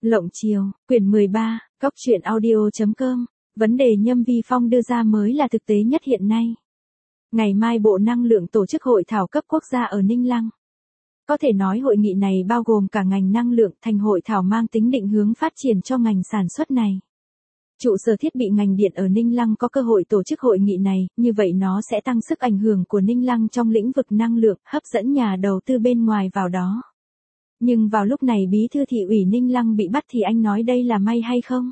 Lộng Chiều, quyển 13, Cóc truyện audio.com. Vấn đề Nhâm Vi Phong đưa ra mới là thực tế nhất hiện nay. Ngày mai Bộ Năng lượng tổ chức hội thảo cấp quốc gia ở Ninh Lăng. Có thể nói hội nghị này bao gồm cả ngành năng lượng, thành hội thảo mang tính định hướng phát triển cho ngành sản xuất này. Trụ sở thiết bị ngành điện ở Ninh Lăng có cơ hội tổ chức hội nghị này, như vậy nó sẽ tăng sức ảnh hưởng của Ninh Lăng trong lĩnh vực năng lượng, hấp dẫn nhà đầu tư bên ngoài vào đó. Nhưng vào lúc này Bí thư thị ủy Ninh Lăng bị bắt thì anh nói đây là may hay không?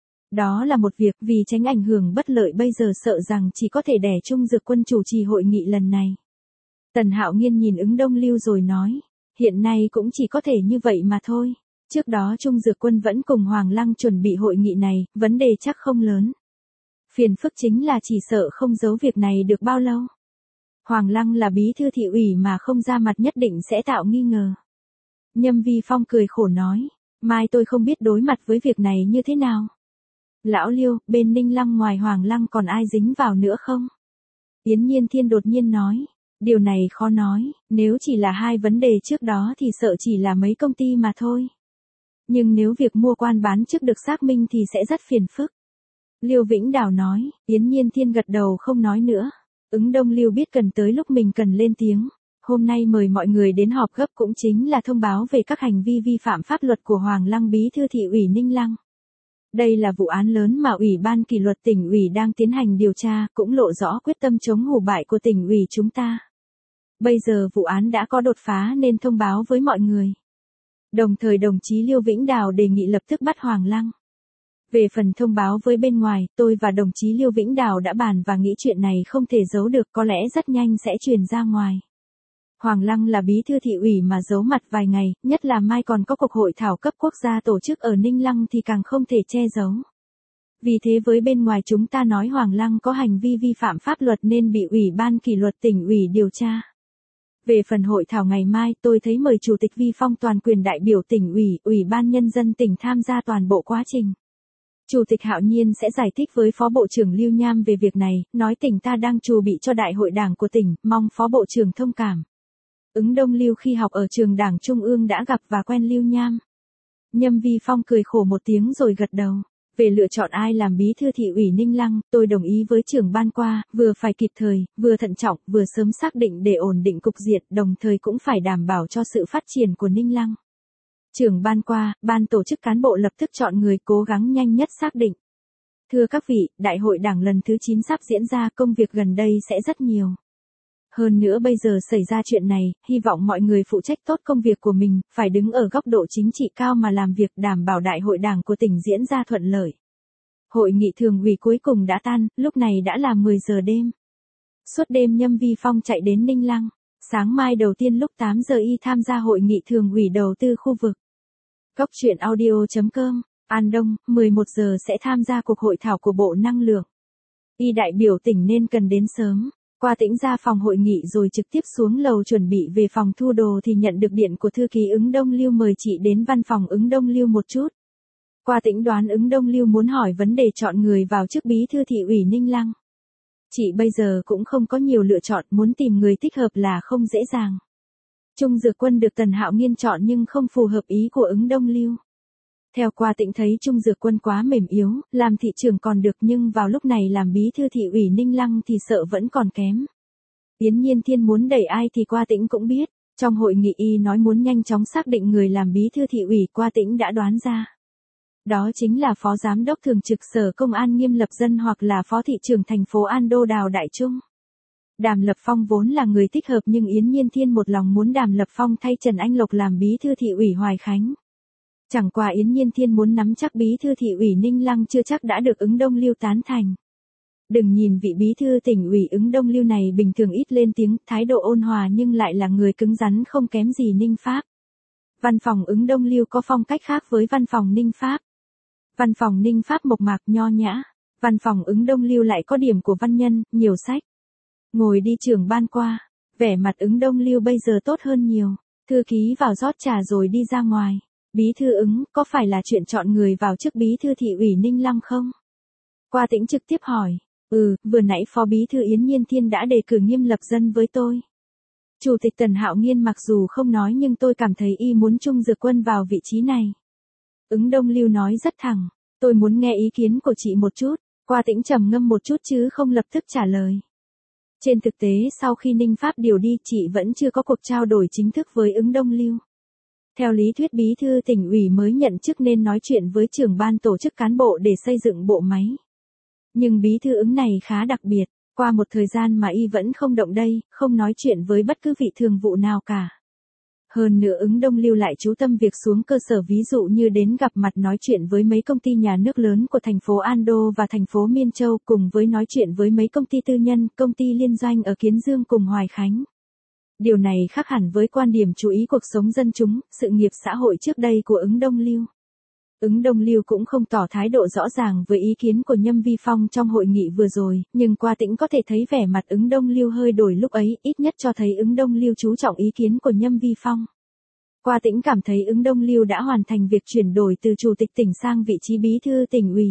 Đó là một việc, vì tránh ảnh hưởng bất lợi bây giờ sợ rằng chỉ có thể để Trung Dược Quân chủ trì hội nghị lần này. Tần Hạo Nghiên nhìn Ứng Đông Lưu rồi nói, hiện nay cũng chỉ có thể như vậy mà thôi. Trước đó Trung Dược Quân vẫn cùng Hoàng Lăng chuẩn bị hội nghị này, vấn đề chắc không lớn. Phiền phức chính là chỉ sợ không giấu việc này được bao lâu. Hoàng Lăng là bí thư thị ủy mà không ra mặt nhất định sẽ tạo nghi ngờ. Nhâm Vi Phong cười khổ nói, mai tôi không biết đối mặt với việc này như thế nào. Lão Liêu, bên Ninh Lăng ngoài Hoàng Lăng còn ai dính vào nữa không? Yến Nhiên Thiên đột nhiên nói, điều này khó nói, nếu chỉ là hai vấn đề trước đó thì sợ chỉ là mấy công ty mà thôi. Nhưng nếu việc mua quan bán chức được xác minh thì sẽ rất phiền phức. Liêu Vĩnh Đào nói, Yến Nhiên Thiên gật đầu không nói nữa. Ứng Đông Lưu biết cần tới lúc mình cần lên tiếng. Hôm nay mời mọi người đến họp gấp cũng chính là thông báo về các hành vi vi phạm pháp luật của Hoàng Lăng bí thư thị ủy Ninh Lăng. Đây là vụ án lớn mà Ủy ban kỷ luật tỉnh ủy đang tiến hành điều tra, cũng lộ rõ quyết tâm chống hủ bại của tỉnh ủy chúng ta. Bây giờ vụ án đã có đột phá nên thông báo với mọi người. Đồng thời đồng chí Liêu Vĩnh Đào đề nghị lập tức bắt Hoàng Lăng. Về phần thông báo với bên ngoài, tôi và đồng chí Liêu Vĩnh Đào đã bàn và nghĩ chuyện này không thể giấu được, có lẽ rất nhanh sẽ truyền ra ngoài. Hoàng Lăng là bí thư thị ủy mà giấu mặt vài ngày, nhất là mai còn có cuộc hội thảo cấp quốc gia tổ chức ở Ninh Lăng thì càng không thể che giấu. Vì thế với bên ngoài chúng ta nói Hoàng Lăng có hành vi vi phạm pháp luật nên bị Ủy ban kỷ luật tỉnh ủy điều tra. Về phần hội thảo ngày mai, tôi thấy mời Chủ tịch Vi Phong toàn quyền đại biểu tỉnh ủy, Ủy ban Nhân dân tỉnh tham gia toàn bộ quá trình. Chủ tịch Hạo Nhiên sẽ giải thích với Phó Bộ trưởng Lưu Nham về việc này, nói tỉnh ta đang chuẩn bị cho đại hội đảng của tỉnh, mong Phó Bộ trưởng thông cảm. Ứng Đông Lưu khi học ở trường Đảng Trung ương đã gặp và quen Lưu Nham. Nhâm Vi Phong cười khổ một tiếng rồi gật đầu. Về lựa chọn ai làm bí thư thị ủy Ninh Lăng, tôi đồng ý với trưởng ban qua, vừa phải kịp thời, vừa thận trọng, vừa sớm xác định để ổn định cục diện, đồng thời cũng phải đảm bảo cho sự phát triển của Ninh Lăng. Trưởng ban qua, ban tổ chức cán bộ lập tức chọn người cố gắng nhanh nhất xác định. Thưa các vị, đại hội đảng lần thứ 9 sắp diễn ra, công việc gần đây sẽ rất nhiều. Hơn nữa bây giờ xảy ra chuyện này, hy vọng mọi người phụ trách tốt công việc của mình, phải đứng ở góc độ chính trị cao mà làm việc đảm bảo đại hội đảng của tỉnh diễn ra thuận lợi. Hội nghị thường ủy cuối cùng đã tan, lúc này đã là 10 giờ đêm. Suốt đêm Nhâm Vi Phong chạy đến Ninh Lăng. Sáng mai đầu tiên lúc 8 giờ y tham gia hội nghị thường ủy đầu tư khu vực. Cóc truyện audio.com, An Đông, 11 giờ sẽ tham gia cuộc hội thảo của Bộ Năng lượng. Y đại biểu tỉnh nên cần đến sớm. Qua Tĩnh ra phòng hội nghị rồi trực tiếp xuống lầu chuẩn bị về phòng thu đồ thì nhận được điện của thư ký Ứng Đông Lưu mời chị đến văn phòng Ứng Đông Lưu một chút. Qua Tĩnh đoán Ứng Đông Lưu muốn hỏi vấn đề chọn người vào chức bí thư thị ủy Ninh Lăng. Chị bây giờ cũng không có nhiều lựa chọn, muốn tìm người thích hợp là không dễ dàng. Trung Dược Quân được Tần Hạo Nghiên chọn nhưng không phù hợp ý của Ứng Đông Lưu. Theo Qua Tĩnh thấy Trung Dược Quân quá mềm yếu, làm thị trưởng còn được nhưng vào lúc này làm bí thư thị ủy Ninh Lăng thì sợ vẫn còn kém. Yến Nhiên Thiên muốn đẩy ai thì Qua Tĩnh cũng biết, trong hội nghị y nói muốn nhanh chóng xác định người làm bí thư thị ủy, Qua Tĩnh đã đoán ra. Đó chính là Phó Giám đốc Thường trực Sở Công an Nghiêm Lập Dân hoặc là Phó thị trưởng thành phố An Đô Đào Đại Trung. Đàm Lập Phong vốn là người thích hợp nhưng Yến Nhiên Thiên một lòng muốn Đàm Lập Phong thay Trần Anh Lộc làm bí thư thị ủy Hoài Khánh. Chẳng qua Yến Nhiên Thiên muốn nắm chắc bí thư thị ủy Ninh Lăng chưa chắc đã được Ứng Đông Lưu tán thành. Đừng nhìn vị bí thư tỉnh ủy Ứng Đông Lưu này bình thường ít lên tiếng, thái độ ôn hòa nhưng lại là người cứng rắn không kém gì Ninh Pháp. Văn phòng Ứng Đông Lưu có phong cách khác với văn phòng Ninh Pháp. Văn phòng Ninh Pháp mộc mạc nho nhã, văn phòng Ứng Đông Lưu lại có điểm của văn nhân, nhiều sách. Ngồi đi trưởng ban qua, vẻ mặt Ứng Đông Lưu bây giờ tốt hơn nhiều, thư ký vào rót trà rồi đi ra ngoài. Bí thư Ứng, có phải là chuyện chọn người vào chức bí thư thị ủy Ninh Lăng không? Qua Tĩnh trực tiếp hỏi, vừa nãy Phó Bí thư Yến Nhiên Thiên đã đề cử Nghiêm Lập Dân với tôi. Chủ tịch Tần Hạo Nghiên mặc dù không nói nhưng tôi cảm thấy y muốn Trung Dược Quân vào vị trí này. Ứng Đông Lưu nói rất thẳng, tôi muốn nghe ý kiến của chị một chút. Qua Tĩnh trầm ngâm một chút chứ không lập tức trả lời. Trên thực tế sau khi Ninh Pháp điều đi chị vẫn chưa có cuộc trao đổi chính thức với Ứng Đông Lưu. Theo lý thuyết bí thư tỉnh ủy mới nhận chức nên nói chuyện với trưởng ban tổ chức cán bộ để xây dựng bộ máy. Nhưng bí thư Ứng này khá đặc biệt, qua một thời gian mà y vẫn không động đây, không nói chuyện với bất cứ vị thường vụ nào cả. Hơn nữa Ứng Đông Lưu lại chú tâm việc xuống cơ sở, ví dụ như đến gặp mặt nói chuyện với mấy công ty nhà nước lớn của thành phố Ando và thành phố Miên Châu, cùng với nói chuyện với mấy công ty tư nhân, công ty liên doanh ở Kiến Dương cùng Hoài Khánh. Điều này khác hẳn với quan điểm chú ý cuộc sống dân chúng, sự nghiệp xã hội trước đây của Ứng Đông Lưu. Ứng Đông Lưu cũng không tỏ thái độ rõ ràng với ý kiến của Nhâm Vi Phong trong hội nghị vừa rồi, nhưng Qua Tĩnh có thể thấy vẻ mặt Ứng Đông Lưu hơi đổi lúc ấy, ít nhất cho thấy Ứng Đông Lưu chú trọng ý kiến của Nhâm Vi Phong. Qua Tĩnh cảm thấy Ứng Đông Lưu đã hoàn thành việc chuyển đổi từ chủ tịch tỉnh sang vị trí bí thư tỉnh ủy.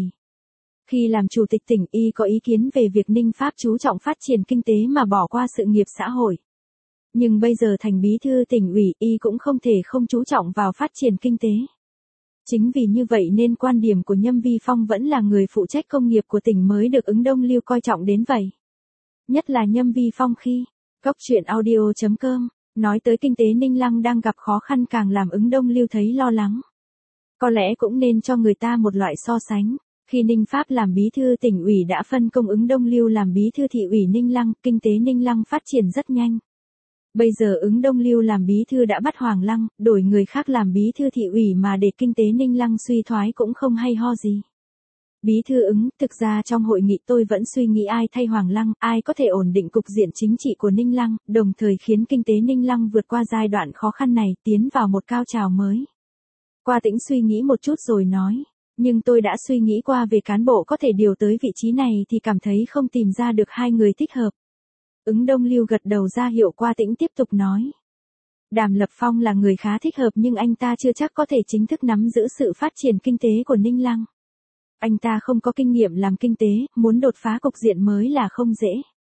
Khi làm chủ tịch tỉnh, y có ý kiến về việc Ninh Pháp chú trọng phát triển kinh tế mà bỏ qua sự nghiệp xã hội. Nhưng bây giờ thành bí thư tỉnh ủy, y cũng không thể không chú trọng vào phát triển kinh tế. Chính vì như vậy nên quan điểm của Nhâm Vi Phong vẫn là người phụ trách công nghiệp của tỉnh mới được Ứng Đông Lưu coi trọng đến vậy. Nhất là Nhâm Vi Phong khi Cóc Truyện Audio.com nói tới kinh tế Ninh Lăng đang gặp khó khăn càng làm Ứng Đông Lưu thấy lo lắng. Có lẽ cũng nên cho người ta một loại so sánh. Khi Ninh Pháp làm bí thư tỉnh ủy đã phân công Ứng Đông Lưu làm bí thư thị ủy Ninh Lăng, kinh tế Ninh Lăng phát triển rất nhanh. Bây giờ Ứng Đông Lưu làm bí thư đã bắt Hoàng Lăng, đổi người khác làm bí thư thị ủy mà để kinh tế Ninh Lăng suy thoái cũng không hay ho gì. Bí thư Ứng, thực ra trong hội nghị tôi vẫn suy nghĩ ai thay Hoàng Lăng, ai có thể ổn định cục diện chính trị của Ninh Lăng, đồng thời khiến kinh tế Ninh Lăng vượt qua giai đoạn khó khăn này, tiến vào một cao trào mới. Qua Tĩnh suy nghĩ một chút rồi nói, nhưng tôi đã suy nghĩ qua về cán bộ có thể điều tới vị trí này thì cảm thấy không tìm ra được hai người thích hợp. Ứng Đông Lưu gật đầu ra hiệu Qua Tĩnh tiếp tục nói. Đàm Lập Phong là người khá thích hợp nhưng anh ta chưa chắc có thể chính thức nắm giữ sự phát triển kinh tế của Ninh Lăng. Anh ta không có kinh nghiệm làm kinh tế, muốn đột phá cục diện mới là không dễ.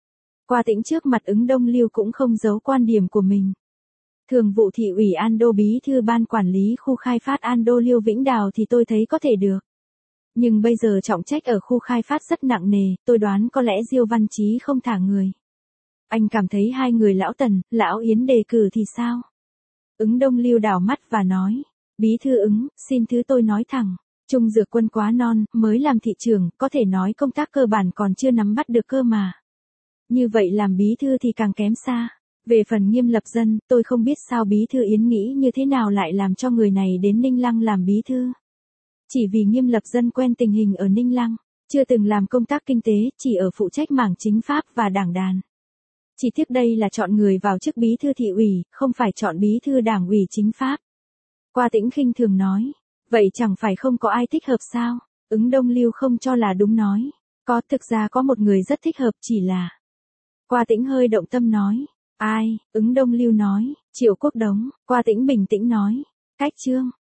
Qua Tĩnh trước mặt Ứng Đông Lưu cũng không giấu quan điểm của mình. Thường vụ thị ủy Ando, bí thư ban quản lý khu khai phát Ando Liêu Vĩnh Đào thì tôi thấy có thể được. Nhưng bây giờ trọng trách ở khu khai phát rất nặng nề, tôi đoán có lẽ Diêu Văn Chí không thả người. Anh cảm thấy hai người lão Tần, lão Yến đề cử thì sao? Ứng Đông Lưu đảo mắt và nói, bí thư Ứng, xin thứ tôi nói thẳng, Trung Dược Quân quá non, mới làm thị trưởng, có thể nói công tác cơ bản còn chưa nắm bắt được cơ mà. Như vậy làm bí thư thì càng kém xa. Về phần Nghiêm Lập Dân, tôi không biết sao bí thư Yến nghĩ như thế nào lại làm cho người này đến Ninh Lăng làm bí thư. Chỉ vì Nghiêm Lập Dân quen tình hình ở Ninh Lăng, chưa từng làm công tác kinh tế, chỉ ở phụ trách mảng chính pháp và đảng đàn. Chỉ tiếc đây là chọn người vào chức bí thư thị ủy, không phải chọn bí thư đảng ủy chính pháp. Qua Tĩnh khinh thường nói, vậy chẳng phải không có ai thích hợp sao? Ứng Đông Lưu không cho là đúng nói, có, thực ra có một người rất thích hợp, chỉ là. Qua Tĩnh hơi động tâm nói, ai? Ứng Đông Lưu nói, Triệu Quốc Đống. Qua Tĩnh bình tĩnh nói, Cách Trương.